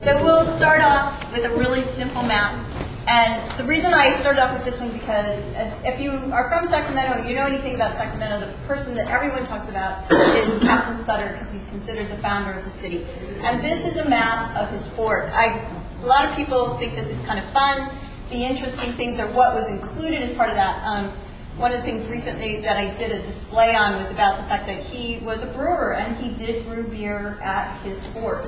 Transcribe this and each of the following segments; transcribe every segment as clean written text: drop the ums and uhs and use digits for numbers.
So we'll start off with a really simple map. And the reason I started off with this one because if you are from Sacramento, you know anything about Sacramento, the person that everyone talks about is Captain Sutter because he's considered the founder of the city. And this is a map of his fort. A lot of people think this is kind of fun. The interesting things are what was included as part of that. One of the things recently that I did a display on was about the fact that he was a brewer and he did brew beer at his fort.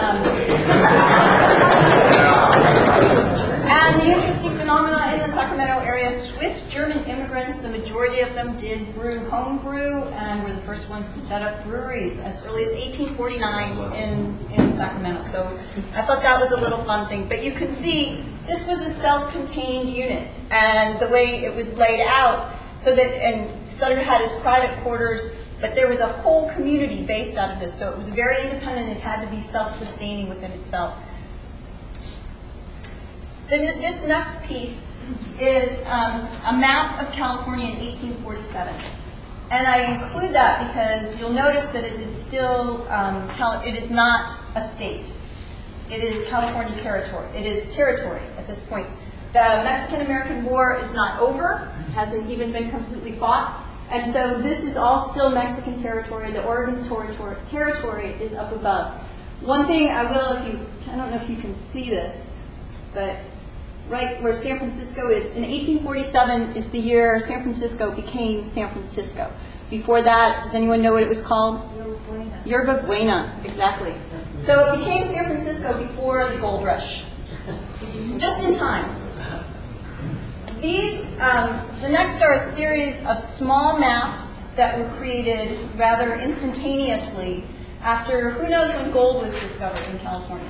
And the interesting phenomena in the Sacramento area, Swiss German immigrants, the majority of them did brew home brew and were the first ones to set up breweries as early as 1849 in Sacramento. So I thought that was a little fun thing. But you can see this was a self-contained unit, and the way it was laid out, so that, and Sutter had his private quarters, but there was a whole community based out of this, so it was very independent. It had to be self-sustaining within itself. Then this next piece is a map of California in 1847. And I include that because you'll notice that it is still, it is not a state. It is California territory. It is territory at this point. The Mexican-American War is not over, hasn't even been completely fought. And so this is all still Mexican territory. The Oregon territory is up above. One thing I will, I don't know if you can see this, but right where San Francisco is, in 1847 is the year San Francisco became San Francisco. Before that, does anyone know what it was called? Yerba Buena, exactly. So it became San Francisco before the gold rush, just in time. These, the next are a series of small maps that were created rather instantaneously after, who knows when gold was discovered in California?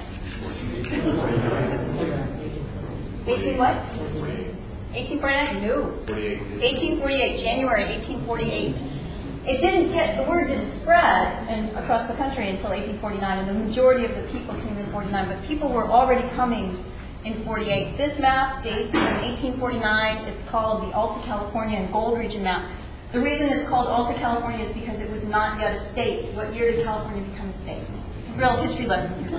18 what? 1849? No. 1848, January 1848. It didn't get, the word didn't spread across the country until 1849, and the majority of the people came in 49, but people were already coming in 48. This map dates from 1849. It's called the Alta California and Gold Region map. The reason it's called Alta California is because it was not yet a state. What year did California become a state? Real history lesson here.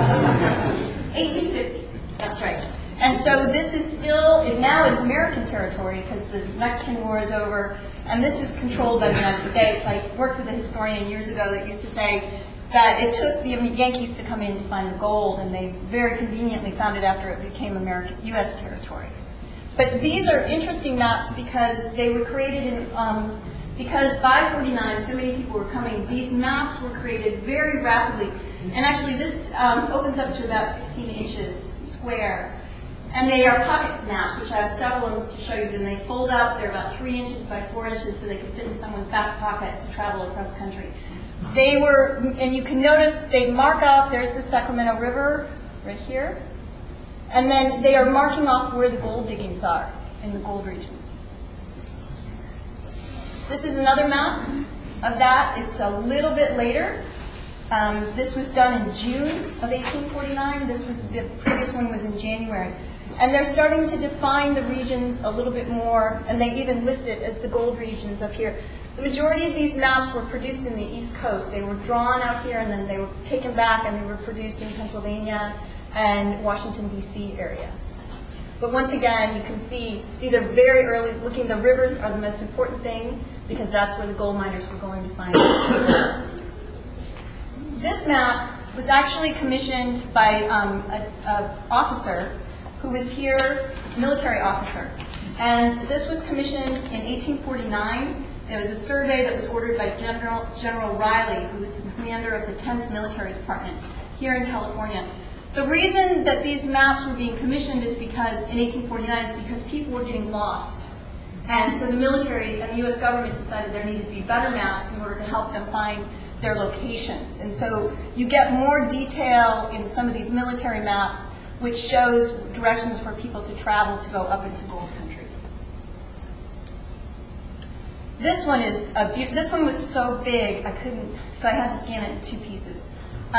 1850. That's right. And so this is still, now it's American territory because the Mexican War is over, and this is controlled by the United States. I worked with a historian years ago that used to say that it took the Yankees to come in to find the gold, and they very conveniently found it after it became American U.S. territory. But these are interesting maps because they were created in, because by 49 so many people were coming, these maps were created very rapidly. And actually this opens up to about 16 inches square. And they are pocket maps, which I have several of them to show you. Then they fold out. They're about 3 inches by 4 inches, so they can fit in someone's back pocket to travel across country. They were, and you can notice they mark off, there's the Sacramento River right here. And then they are marking off where the gold diggings are in the gold regions. This is another map of that. It's a little bit later. This was done in June of 1849. The previous one was in January. And they're starting to define the regions a little bit more, and they even list it as the gold regions up here. The majority of these maps were produced in the East Coast. They were drawn out here, and then they were taken back, and they were produced in Pennsylvania and Washington, D.C. area. But once again, you can see these are very early looking. The rivers are the most important thing because that's where the gold miners were going to find it. This map was actually commissioned by an officer who was here, military officer. And this was commissioned in 1849. It was a survey that was ordered by General Riley, who was the commander of the 10th Military Department here in California. The reason that these maps were being commissioned is because, in 1849, is because people were getting lost. And so the military and the U.S. government decided there needed to be better maps in order to help them find their locations. And so you get more detail in some of these military maps, which shows directions for people to travel to go up into gold country. This one is this one was so big so I had to scan it in 2 pieces.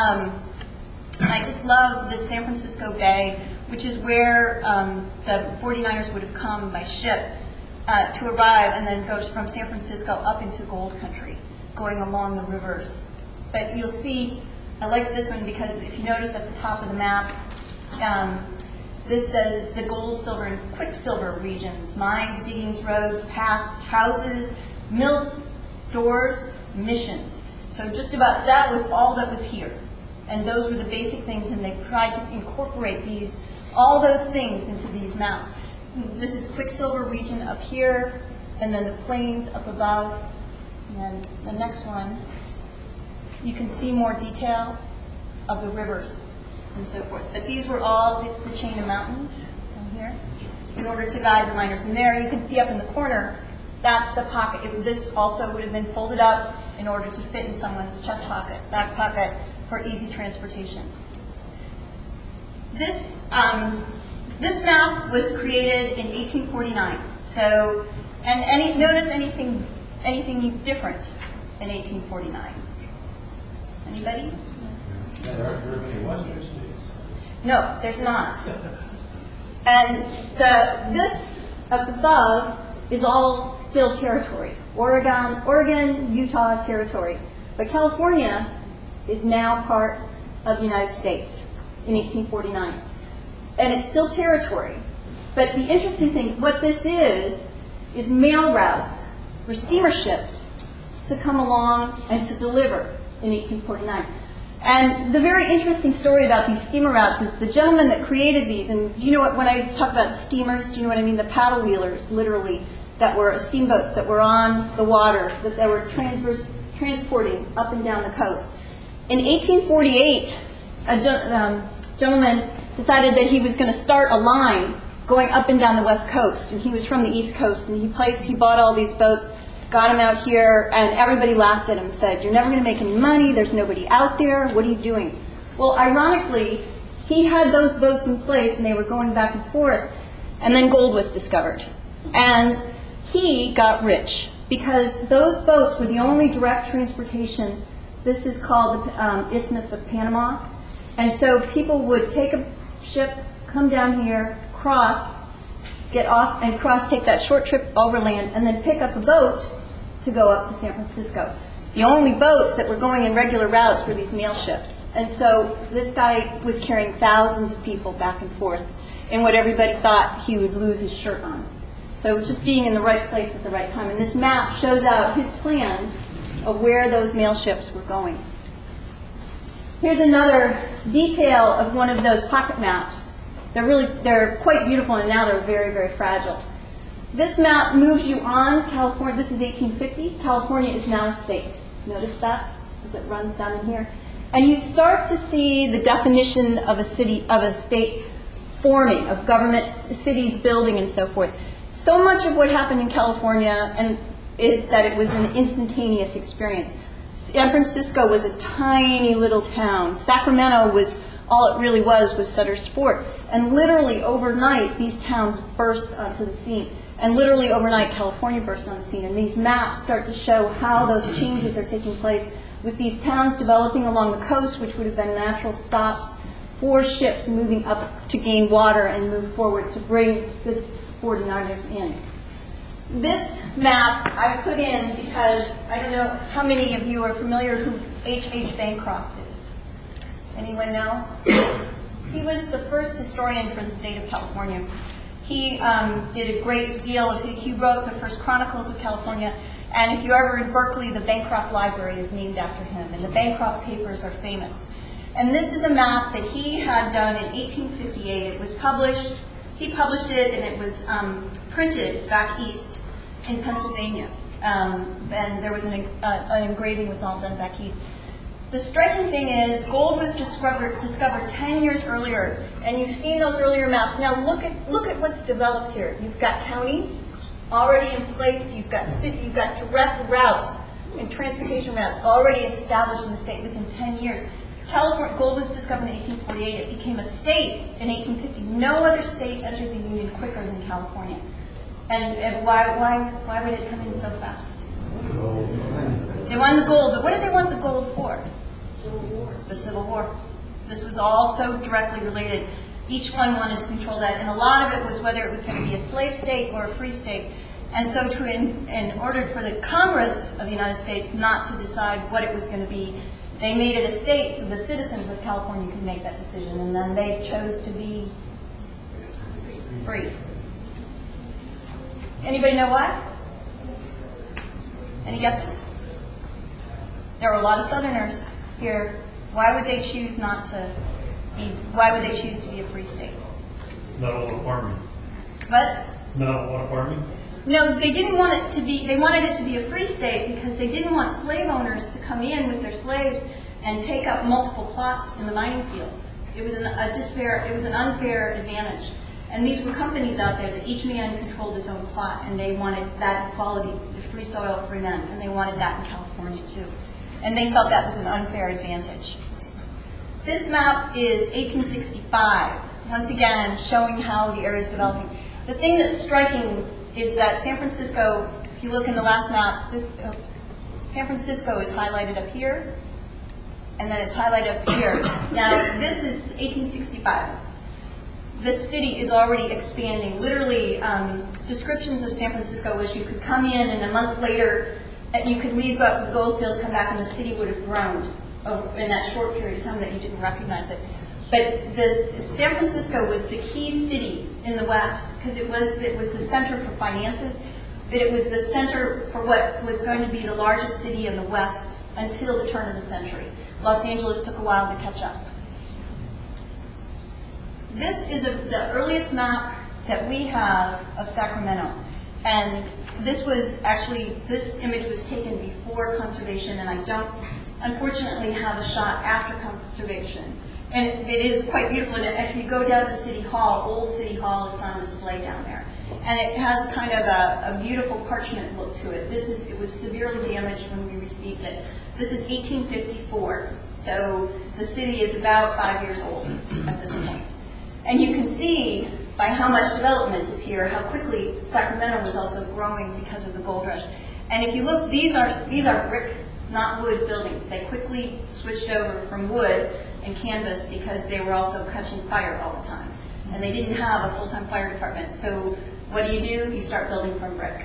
I just love the San Francisco Bay, which is where the 49ers would have come by ship to arrive, and then goes from San Francisco up into gold country, going along the rivers. But you'll see I like this one because if you notice at the top of the map, this says it's the gold, silver, and quicksilver regions: mines, diggings, roads, paths, houses, mills, stores, missions. So just about that was all that was here. And those were the basic things, and they tried to incorporate all those things into these maps. This is quicksilver region up here, and then the plains up above. And then the next one, you can see more detail of the rivers and so forth. But this is the chain of mountains down here, in order to guide the miners. And there you can see up in the corner, that's the pocket. This also would have been folded up in order to fit in someone's chest pocket, back pocket, for easy transportation. This map was created in 1849. So, and notice anything different in 1849? Anybody? There aren't very many Western states. No, there's not. And this up above is all still territory. Oregon, Utah territory. But California is now part of the United States in 1849. And it's still territory. But the interesting thing, what this is mail routes for steamer ships to come along and to deliver in 1849. And the very interesting story about these steamer routes is the gentleman that created these, and you know what, when I talk about steamers, do you know what I mean? The paddle wheelers, literally, that were steamboats that were on the water, that they were transporting up and down the coast. In 1848, a gentleman decided that he was going to start a line going up and down the west coast, and he was from the east coast, and he bought all these boats, got them out here, and everybody laughed at him, said, "You're never going to make any money, there's nobody out there, what are you doing?" Well, ironically, he had those boats in place, and they were going back and forth, and then gold was discovered. And he got rich, because those boats were the only direct transportation. This is called the Isthmus of Panama. And so people would take a ship, come down here, get off and take that short trip overland, and then pick up a boat to go up to San Francisco. The only boats that were going in regular routes were these mail ships. And so this guy was carrying thousands of people back and forth in what everybody thought he would lose his shirt on. So it's just being in the right place at the right time. And this map shows out his plans of where those mail ships were going. Here's another detail of one of those pocket maps. They're quite beautiful, and now they're very, very fragile. This map moves you on California. This is 1850. California is now a state. Notice that as it runs down in here. And you start to see the definition of a city, of a state forming, of government, cities building, and so forth. So much of what happened in California is that it was an instantaneous experience. San Francisco was a tiny little town. Sacramento was, all it really was Sutter's Fort. And literally overnight, these towns burst onto the scene. And literally overnight, California burst on the scene. And these maps start to show how those changes are taking place, with these towns developing along the coast, which would have been natural stops for ships moving up to gain water and move forward to bring the 49ers in. This map I put in because I don't know how many of you are familiar who H.H. Bancroft is. Anyone know? He was the first historian for the state of California. He did a great deal he wrote the first Chronicles of California, and if you're ever in Berkeley, the Bancroft Library is named after him, and the Bancroft Papers are famous. And this is a map that he had done in 1858. It was published, he published it, and it was printed back east in Pennsylvania. And there was an engraving was all done back east. The striking thing is, gold was discovered 10 years earlier, and you've seen those earlier maps. Now look at what's developed here. You've got counties already in place. You've got direct routes and transportation routes already established in the state within 10 years. California, gold was discovered in 1848. It became a state in 1850. No other state entered the Union quicker than California. And why would it come in so fast? They wanted the gold, but what did they want the gold for? Civil War. The Civil War. This was all so directly related. Each one wanted to control that, and a lot of it was whether it was going to be a slave state or a free state. And so in order for the Congress of the United States not to decide what it was going to be, They made it a state so the citizens of California could make that decision, and then they chose to be free. Anybody know why? Any guesses? There are a lot of Southerners here. Why would they choose not to be? Why would they choose to be a free state? Not a lot of farming. What? Not a lot of farming? No, they didn't want it to be, they wanted it to be a free state because they didn't want slave owners to come in with their slaves and take up multiple plots in the mining fields. It was an unfair advantage. And these were companies out there that each man controlled his own plot, and they wanted that equality, the free soil, free men, and they wanted that in California too. And they felt that was an unfair advantage. This map is 1865, once again showing how the area is developing. The thing that's striking is that San Francisco, if you look in the last map, San Francisco is highlighted up here, and then it's highlighted up here. Now, this is 1865. This city is already expanding. Literally, descriptions of San Francisco was you could come in and a month later, you could leave, go out to the gold fields, come back, and the city would have grown in that short period of time that you didn't recognize it. But San Francisco was the key city in the West because it was the center for finances, but it was the center for what was going to be the largest city in the West until the turn of the century. Los Angeles took a while to catch up. This is the earliest map that we have of Sacramento. And this image was taken before conservation, and I don't, unfortunately, have a shot after conservation. And it is quite beautiful. And if you go down to City Hall, old City Hall, it's on display down there. And it has kind of a beautiful parchment look to it. It was severely damaged when we received it. This is 1854. So the city is about 5 years old at this point. And you can see by how much development is here, how quickly Sacramento was also growing because of the gold rush. And if you look, these are brick, not wood buildings. They quickly switched over from wood and canvas because they were also catching fire all the time. And they didn't have a full-time fire department. So what do? You start building from brick.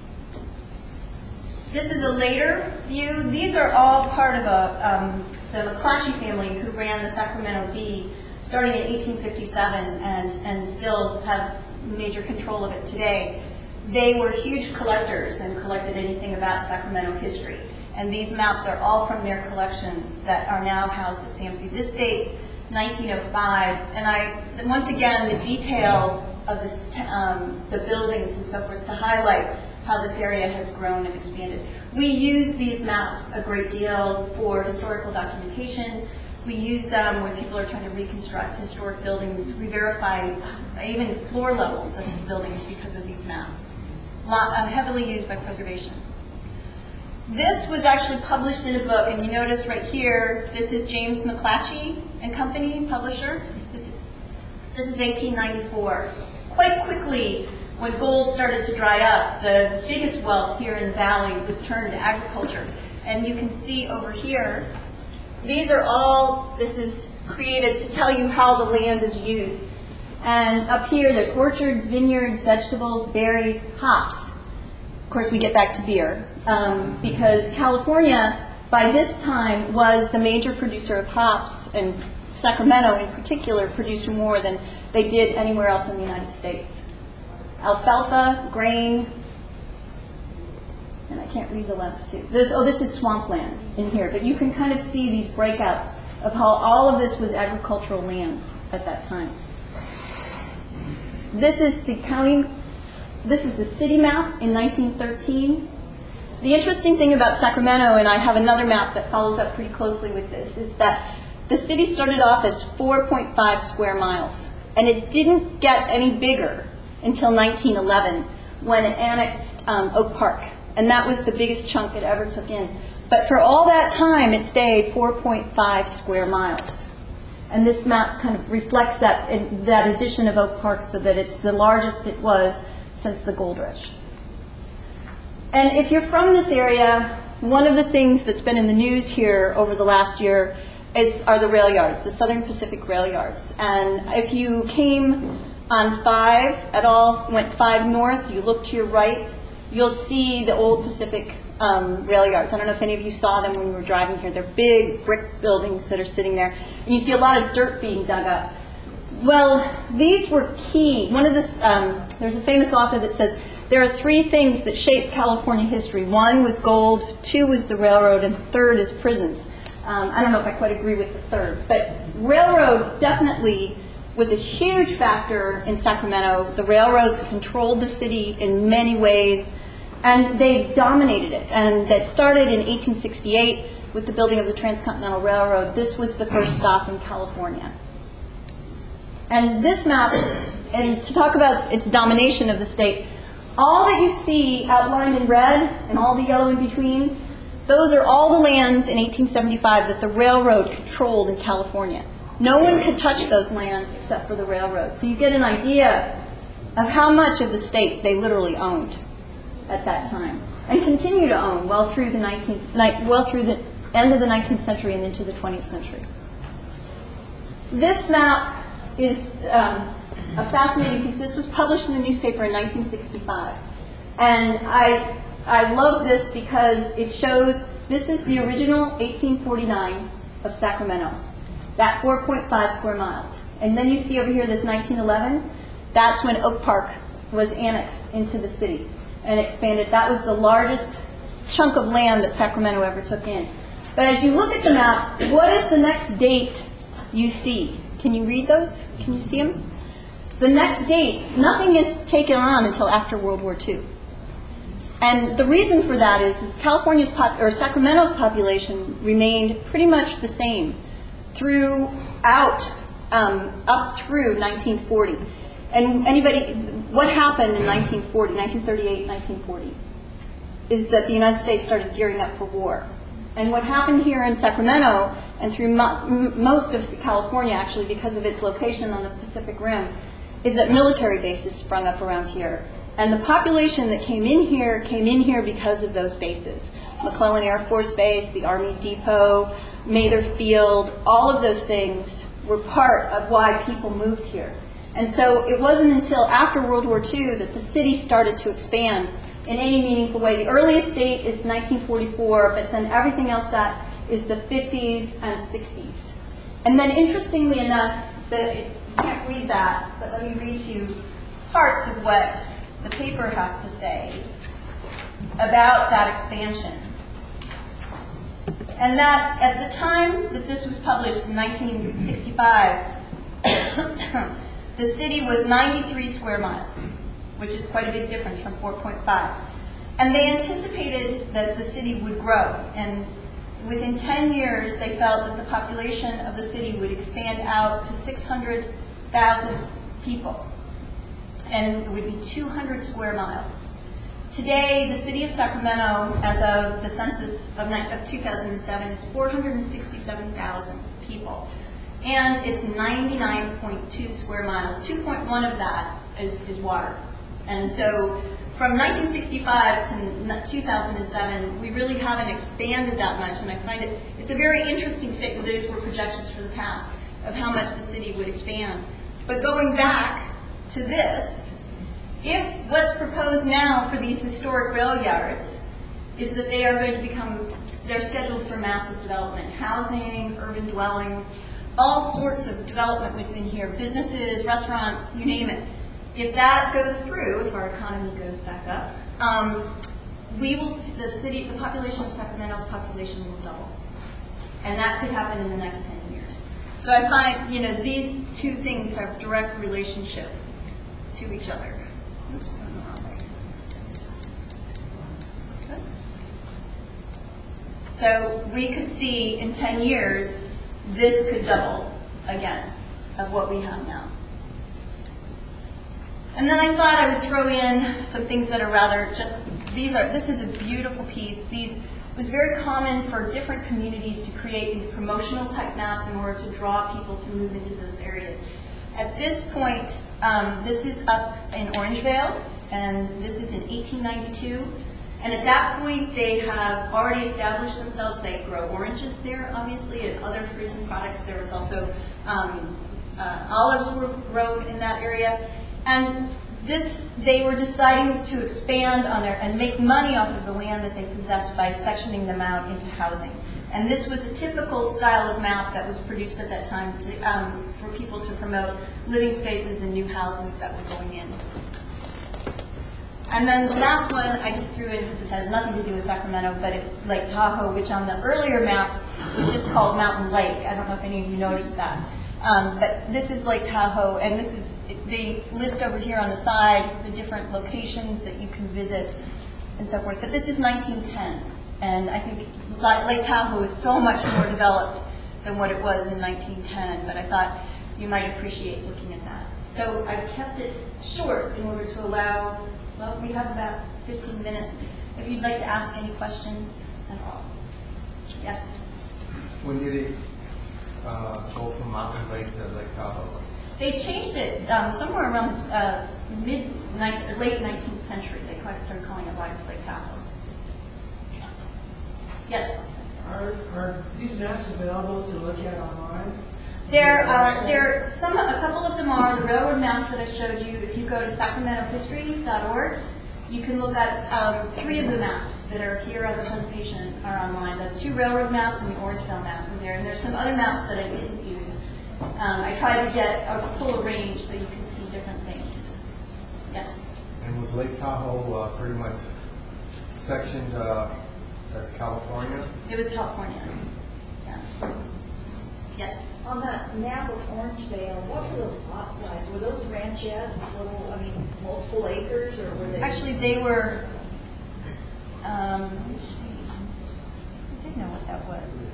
This is a later view. These are all part of the McClatchy family who ran the Sacramento Bee starting in 1857 and still have major control of it today. They were huge collectors and collected anything about Sacramento history. And these maps are all from their collections that are now housed at SAMC. This dates 1905, and once again, the detail of this, the buildings and so forth to highlight how this area has grown and expanded. We use these maps a great deal for historical documentation. We use them when people are trying to reconstruct historic buildings. We verify even floor levels of buildings because of these maps. Heavily used by preservation. This was actually published in a book, and you notice right here, this is James McClatchy and Company, publisher. This is 1894. Quite quickly, when gold started to dry up, the biggest wealth here in the valley was turned to agriculture. And you can see over here, this is created to tell you how the land is used. And up here, there's orchards, vineyards, vegetables, berries, hops. Of course, we get back to beer, because California, by this time, was the major producer of hops, and Sacramento, in particular, produced more than they did anywhere else in the United States. Alfalfa, grain, and I can't read the last two. This is swampland in here, but you can kind of see these breakouts of how all of this was agricultural lands at that time. This is the city map in 1913. The interesting thing about Sacramento, and I have another map that follows up pretty closely with this, is that the city started off as 4.5 square miles, and it didn't get any bigger until 1911 when it annexed Oak Park, and that was the biggest chunk it ever took in. But for all that time, it stayed 4.5 square miles. And this map kind of reflects that addition of Oak Park so that it's the largest it was since the gold rush. And if you're from this area, one of the things that's been in the news here over the last year are the rail yards, the Southern Pacific rail yards. And if you came on 5 at all, went 5 north, you look to your right, you'll see the old Pacific rail yards. I don't know if any of you saw them when we were driving here. They're big brick buildings that are sitting there. And you see a lot of dirt being dug up. Well, these were key. One of the, there's a famous author that says, there are three things that shaped California history. One was gold, two was the railroad, and third is prisons. I don't know if I quite agree with the third, but railroad definitely was a huge factor in Sacramento. The railroads controlled the city in many ways, and they dominated it. And that started in 1868 with the building of the Transcontinental Railroad. This was the first stop in California. And this map, and to talk about its domination of the state, all that you see outlined in red and all the yellow in between, those are all the lands in 1875 that the railroad controlled in California. No one could touch those lands except for the railroad. So you get an idea of how much of the state they literally owned at that time, and continue to own well through the end of the 19th century and into the 20th century. This map is a fascinating piece. This was published in the newspaper in 1965. And I love this because it shows, this is the original 1849 of Sacramento, that 4.5 square miles. And then you see over here this 1911, that's when Oak Park was annexed into the city and expanded. That was the largest chunk of land that Sacramento ever took in. But as you look at the map, what is the next date you see? Can you read those? Can you see them? The next date, nothing is taken on until after World War II. And the reason for that is Sacramento's population remained pretty much the same up through 1940. And what happened in 1938, 1940, is that the United States started gearing up for war. And what happened here in Sacramento, and through most of California actually because of its location on the Pacific Rim, is that military bases sprung up around here. And the population that came in here because of those bases. McClellan Air Force Base, the Army Depot, Mather Field, all of those things were part of why people moved here. And so it wasn't until after World War II that the city started to expand in any meaningful way. The earliest date is 1944, but then everything else that is the 50s and 60s. And then interestingly enough, you can't read that, but let me read you parts of what the paper has to say about that expansion. And that at the time that this was published in 1965, the city was 93 square miles, which is quite a big difference from 4.5. And they anticipated that the city would grow. And within 10 years, they felt that the population of the city would expand out to 600,000 people. And it would be 200 square miles. Today, the city of Sacramento, as of the census of 2007, is 467,000 people. And it's 99.2 square miles. 2.1 of that is water. And so from 1965 to 2007, we really haven't expanded that much. And I find it's a very interesting statement. Those were projections for the past of how much the city would expand. But going back to this, if what's proposed now for these historic rail yards is that they are going to they're scheduled for massive development, housing, urban dwellings, all sorts of development within here, businesses, restaurants, you name it. If that goes through, if our economy goes back up, the population of Sacramento's population will double. And that could happen in the next 10 years. So I find, these two things have direct relationship to each other. Oops, I'm the wrong way. Good. So we could see in 10 years, this could double again of what we have now. And then I thought I would throw in some things that are rather this is a beautiful piece. It was very common for different communities to create these promotional type maps in order to draw people to move into those areas. At this point, this is up in Orangevale, and this is in 1892. And at that point, they have already established themselves. They grow oranges there, obviously, and other fruits and products. There was also olives were grown in that area. And They were deciding to expand on their, and make money off of the land that they possessed by sectioning them out into housing. And this was a typical style of map that was produced at that time for people to promote living spaces and new houses that were going in. And then the last one I just threw in because it has nothing to do with Sacramento, but it's Lake Tahoe, which on the earlier maps was just called Mountain Lake. I don't know if any of you noticed that. But this is Lake Tahoe, and this is, they list over here on the side the different locations that you can visit and so forth. But this is 1910, and I think Lake Tahoe is so much more developed than what it was in 1910, but I thought you might appreciate looking at that. So I kept it short in order to allow, well, we have about 15 minutes. If you'd like to ask any questions at all. Yes? When did it go from Mountain Lake to Lake Tahoe? They changed it somewhere around late 19th century. They started calling it Lake Tahoe. Yes? Are these maps available to look at online? A couple of them are. The railroad maps that I showed you, if you go to sacramentohistory.org, you can look at 3 of the maps that are here on the presentation are online. The 2 railroad maps and the Orangeville map are there. And there's some other maps that I didn't use. I tried to get a full range so you can see different things. Yes? And was Lake Tahoe pretty much sectioned as California? It was California. Yeah. Yes? On that map of Orangevale, what were those lot size? Were those ranchettes, multiple acres, or were they? Actually, they were, let me see. I did know what that was.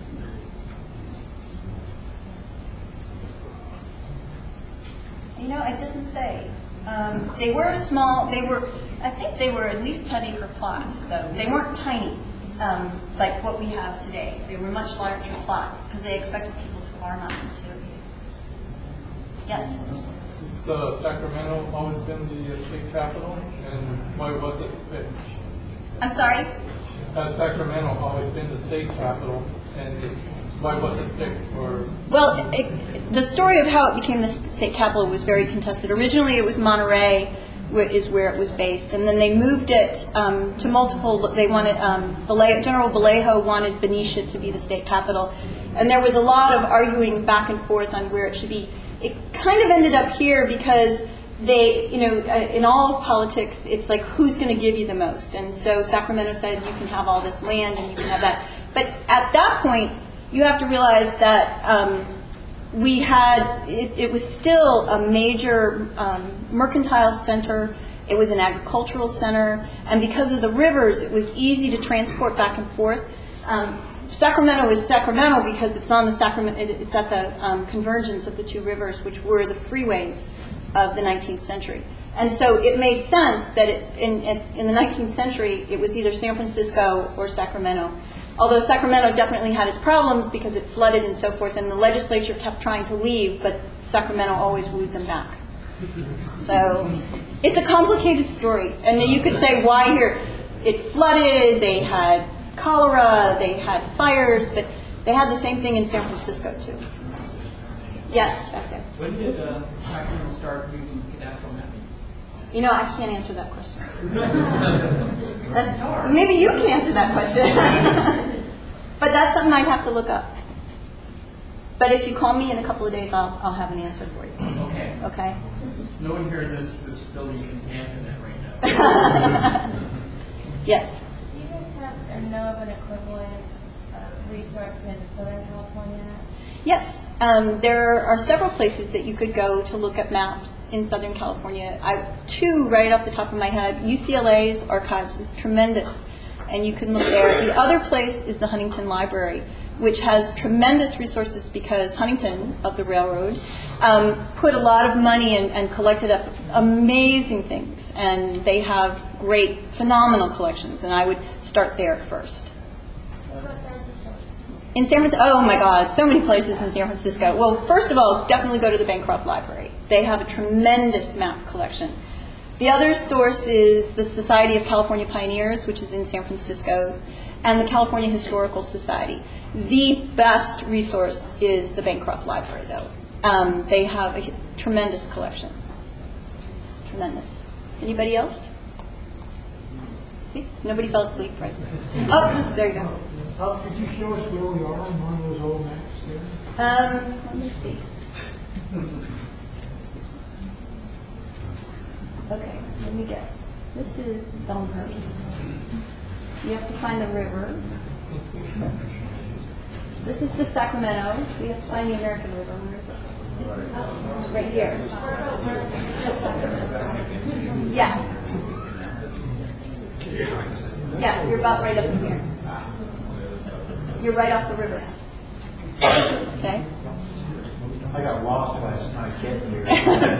You know, it doesn't say. They were small, I think they were at least 10 acre plots, though. They weren't tiny, like what we have today. They were much larger plots, because they expected people to farm on them, too. Yes? Has Sacramento always been the state capital, and why was it picked? I'm sorry? Has Sacramento always been the state capital, and why was it picked for? Well, the story of how it became the state capital was very contested. Originally, it was Monterey, is where it was based, and then they moved it to multiple. They wanted General Vallejo wanted Benicia to be the state capital, and there was a lot of arguing back and forth on where it should be. It kind of ended up here because they, in all of politics, it's like who's going to give you the most, and so Sacramento said you can have all this land and you can have that. But at that point, you have to realize that we had, it was still a major mercantile center. It was an agricultural center. And because of the rivers, it was easy to transport back and forth. Sacramento is Sacramento because it's on the it's at the convergence of the 2 rivers, which were the freeways of the 19th century. And so it made sense that in the 19th century, it was either San Francisco or Sacramento. Although Sacramento definitely had its problems because it flooded and so forth, and the legislature kept trying to leave, but Sacramento always wooed them back. So it's a complicated story. And you could say, why here? It flooded, they had cholera, they had fires, but they had the same thing in San Francisco, too. Yes, back there. When did Sacramento start using natural mapping? I can't answer that question. Maybe you can answer that question. But that's something I'd have to look up. But if you call me in a couple of days, I'll have an answer for you. Okay. Okay? No one here in this building can answer that right now. Yes. Do you guys have or know of an equivalent resource in Southern California? Yes. There are several places that you could go to look at maps in Southern California. 2 right off the top of my head. UCLA's archives is tremendous, and you can look there. The other place is the Huntington Library, which has tremendous resources because Huntington, of the railroad, put a lot of money and collected up amazing things, and they have great, phenomenal collections, and I would start there first. What about San Francisco? In San Francisco, oh my God, so many places in San Francisco. Well, first of all, definitely go to the Bancroft Library. They have a tremendous map collection. The other source is the Society of California Pioneers, which is in San Francisco, and the California Historical Society. The best resource is the Bancroft Library, though. They have a tremendous collection. Tremendous. Anybody else? See, nobody fell asleep, right? Oh, there you go. Could you show us where we are on one of those old maps there? Let me see. Okay, let me get. This is Elmhurst. You have to find the river. This is the Sacramento. We have to find the American River. Where is it? Right here. Yeah. Yeah, you're about right up in here. You're right off the river. Okay. I got lost last night getting here.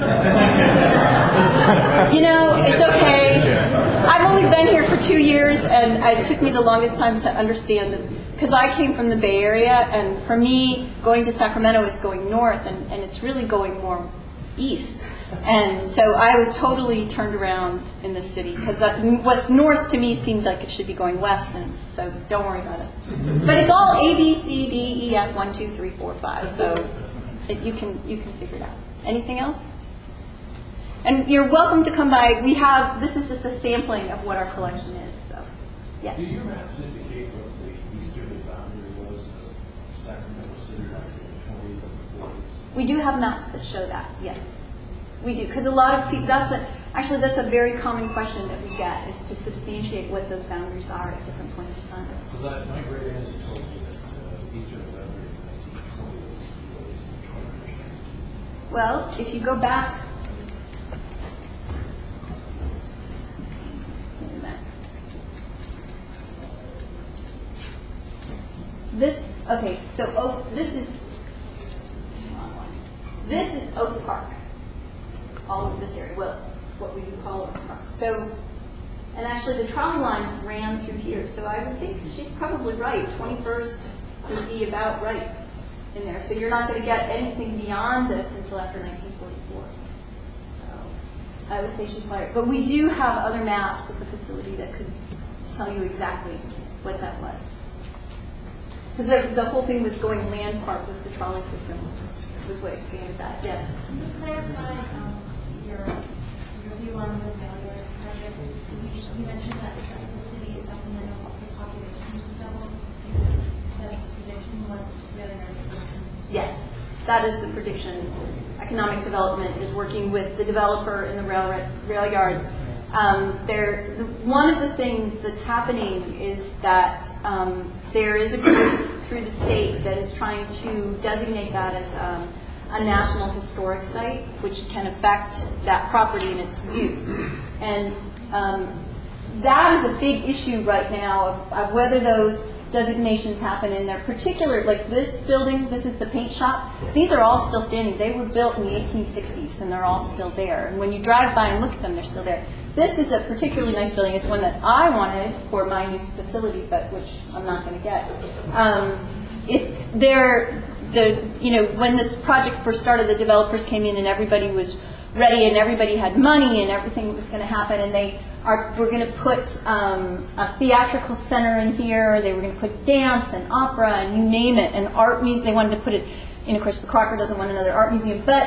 You know, it's okay. I've only been here for 2 years, and it took me the longest time to understand it, because I came from the Bay Area, and for me, going to Sacramento is going north, and it's really going more east. And so I was totally turned around in the city, because what's north to me seemed like it should be going west, and so don't worry about it. But it's all A, B, C, D, E, F, 1, 2, 3, 4, 5, so you can figure it out. Anything else? And you're welcome to come by. This is just a sampling of what our collection is, so, yes. Do your maps indicate what the easterly boundary was of Sacramento City back in the 20s and 40s? We do have maps that show that, yes. We do, because a lot of people, that's a very common question that we get, is to substantiate what those boundaries are at different points in time. Because my great aunt told me that easterly boundary in the 1920s was 20%. Well, if you go back, this is Oak Park, all of this area, well, what we would call Oak Park. So, and actually the trolley lines ran through here, so I would think she's probably right. 21st would be about right in there. So you're not going to get anything beyond this until after 1944. So I would say she's right. But we do have other maps at the facility that could tell you exactly what that was. Because the whole thing was going land park was the trolley system, was what expanded that. Yeah. Can you clarify your view on the failure project? You mentioned that the city of Sacramento population was doubled. That prediction was really nice. Yes, that is the prediction. Economic development is working with the developer in the rail yards. One of the things that's happening is that there is a group through the state that is trying to designate that as a national historic site, which can affect that property and its use. And that is a big issue right now of whether those designations happen in their particular, like this building, this is the paint shop. These are all still standing. They were built in the 1860s, and they're all still there. And when you drive by and look at them, they're still there. This is a particularly nice building. It's one that I wanted for my new facility, but which I'm not going to get. It's there. When this project first started, the developers came in and everybody was ready and everybody had money and everything was going to happen, and we're going to put a theatrical center in here. They were going to put dance and opera and you name it, and art music. They wanted to put it. And of course, the Crocker doesn't want another art museum, but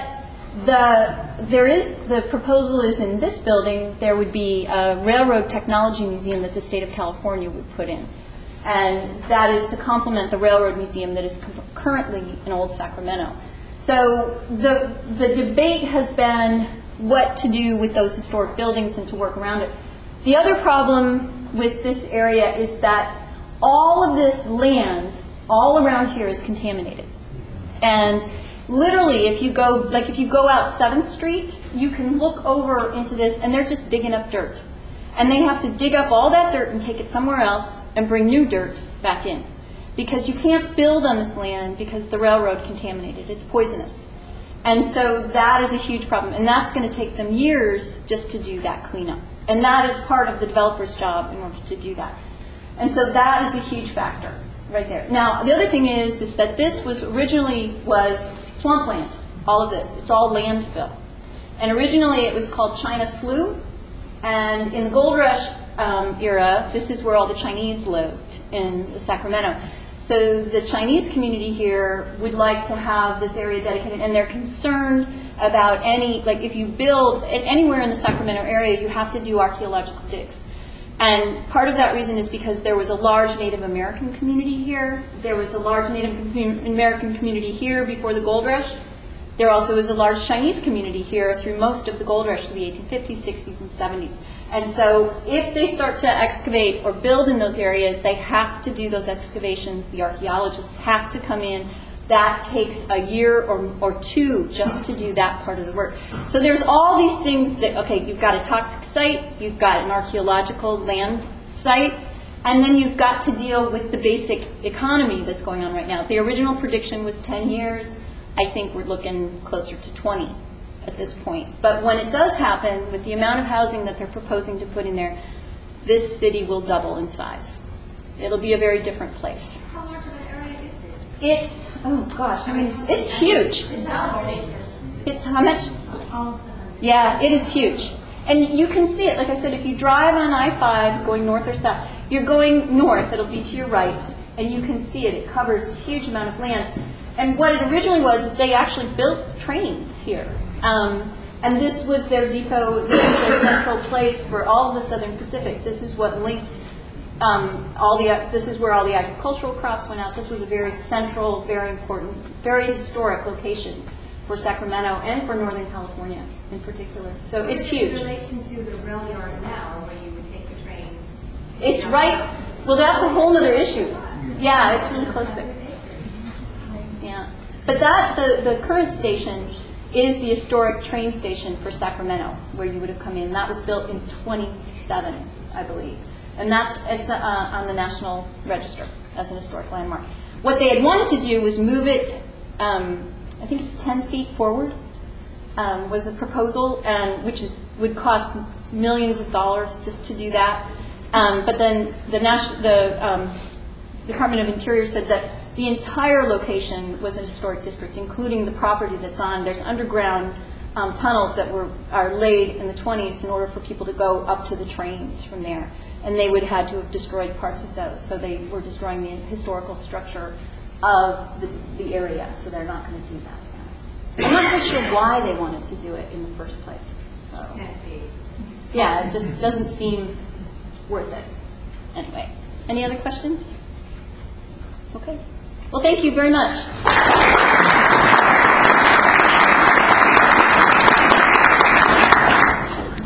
the proposal is in this building there would be a railroad technology museum that the state of California would put in, and that is to complement the railroad museum that is currently in Old Sacramento. So the debate has been what to do with those historic buildings and to work around it. The other problem with this area is that all of this land all around here is contaminated, and literally, if you go out 7th Street, you can look over into this, and they're just digging up dirt. And they have to dig up all that dirt and take it somewhere else and bring new dirt back in. Because you can't build on this land because the railroad contaminated. It's poisonous. And so that is a huge problem. And that's going to take them years just to do that cleanup. And that is part of the developer's job in order to do that. And so that is a huge factor right there. Now, the other thing is that this was originally swampland, all of this. It's all landfill. And originally it was called China Slough. And in the gold rush era, this is where all the Chinese lived in Sacramento. So the Chinese community here would like to have this area dedicated, and they're concerned about if you build anywhere in the Sacramento area, you have to do archaeological digs. And part of that reason is because there was a large Native American community here. There was a large Native American community here before the gold rush. There also is a large Chinese community here through most of the gold rush of the 1850s, 60s, and 70s. And so if they start to excavate or build in those areas, they have to do those excavations. The archaeologists have to come in. That takes a year or two just to do that part of the work. So there's all these things that, okay, you've got a toxic site, you've got an archaeological land site, and then you've got to deal with the basic economy that's going on right now. The original prediction was 10 years. I think we're looking closer to 20 at this point. But when it does happen, with the amount of housing that they're proposing to put in there, this city will double in size. It'll be a very different place. How large of an area is it? It's, oh gosh, I mean, it's huge. It's how much? Almost 100. Yeah, it is huge. And you can see it, like I said, if you drive on I-5 going north or south, you're going north, it'll be to your right, and you can see it. It covers a huge amount of land. And what it originally was is they actually built trains here. And this was their depot, this was their central place for all of the Southern Pacific. This is what linked this is where all the agricultural crops went out. This was a very central, very important, very historic location for Sacramento and for Northern California in particular. So it's huge. In relation to the rail yard now, where you would take the train. It's right, well, that's a whole other issue. Yeah, it's really close there. Yeah. But the current station is the historic train station for Sacramento, where you would have come in. That was built in 27, I believe. And it's on the National Register as an historic landmark. What they had wanted to do was move it, I think it's 10 feet forward, was the proposal, which would cost millions of dollars just to do that. But then the Department of Interior said that the entire location was a historic district, including the property that's on. There's underground tunnels that are laid in the 20s in order for people to go up to the trains from there. And they would have had to have destroyed parts of those. So they were destroying the historical structure of the area. So they're not going to do that. I'm not quite sure why they wanted to do it in the first place. So yeah, it just doesn't seem worth it. Anyway, any other questions? Okay. Well, thank you very much.